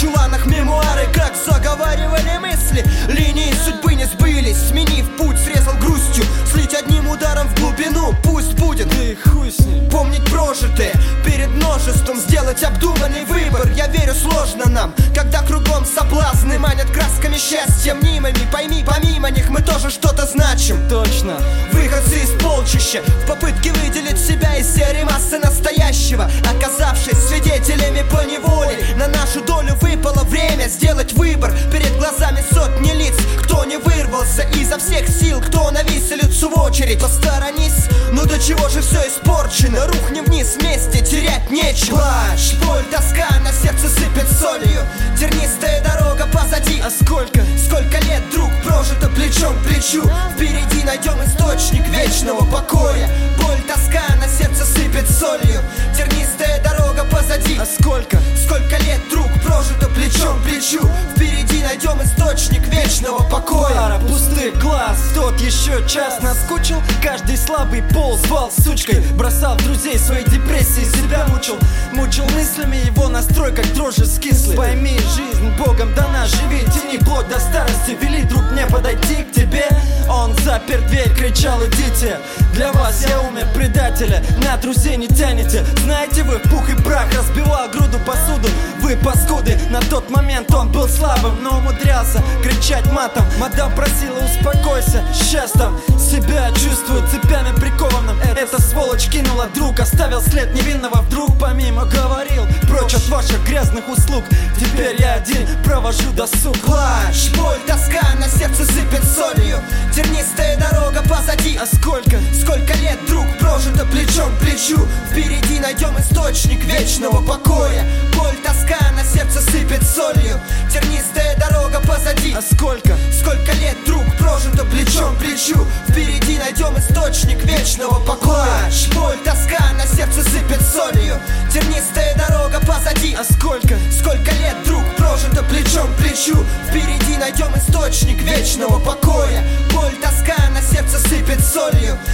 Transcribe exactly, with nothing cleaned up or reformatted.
чуланах мемуары, как заговаривали мысли. Линии судьбы не сбылись, сменив путь, срезал грустью. Слить одним ударом в глубину, пусть будет. Да и хуй с ним. Помнить прожитое перед множеством, сделать обдуманный выбор. Я верю, сложно нам, когда кругом соблазны манят красками счастья мнимыми. Пойми, помимо них мы тоже что-то значим. Точно. Выходцы из полчища в попытке выделить себя из серой массы настоящего, оказавшись свидетелями поневоле. На нашу долю выпало время сделать выбор. Перед глазами сотни лиц, кто не вырвался изо всех сил, кто на виселицу в очередь. Посторонись, ну до чего же все испорчено. Рухнем вниз вместе, терять нечего. Плачь, боль, тоска на сердце сыпет солью. Тернистая дорога позади. А сколько? Сколько лет, друг, прожито плечом к плечу. Впереди найдем источник вечного покоя. Боль, тоска на сердце сыпет солью. Тернистая дорога позади. А сколько? Сколько лет, друг, прожито плечом к плечу. Впереди найдем источник вечного покоя. Пара пустых глаз, тот еще час наскучил. Каждый слабый пол звал сучкой. Бросал друзей своей депрессии, себя мучил. Мучил мыслями его настрой, как дрожжи скислый. Пойми, жизнь Богом дана, живи, тяни плоть до старости. Вели, друг, мне подойти к тебе. Он запер дверь, кричал: идите. Для вас я умер, предателя, на друзей не тянете. Знаете вы, пух и прах, разбивал груду посуду. Вы паскуды, на тот момент он был слабым, но умудрялся кричать матом. Мадам просила: успокойся, сейчас там себя чувствую цепями прикованным. Эта сволочь кинула друг, оставил след невинного. Вдруг помимо говорил: прочь от ваших грязных услуг. Теперь я один провожу досуг. Плачь, боль, тоска на сердце сыпет солью. Тернистая дорога позади. А сколько? Сколько лет, друг, прожито плечом к плечу. Впереди найдем источник вечного покоя. Боль, тоска на сердце сыпет солью. Тернистая дорога позади. А сколько? Сколько лет, друг, прожито плечом к плечу. Впереди найдем источник вечного покоя. Плачь, боль, тоска на сердце сыпет солью. Тернистая дорога позади. А сколько? Сколько лет, друг, прожито плечом к плечу. Впереди найдем источник вечного покоя. Боль, тоска на сердце сыпет солью.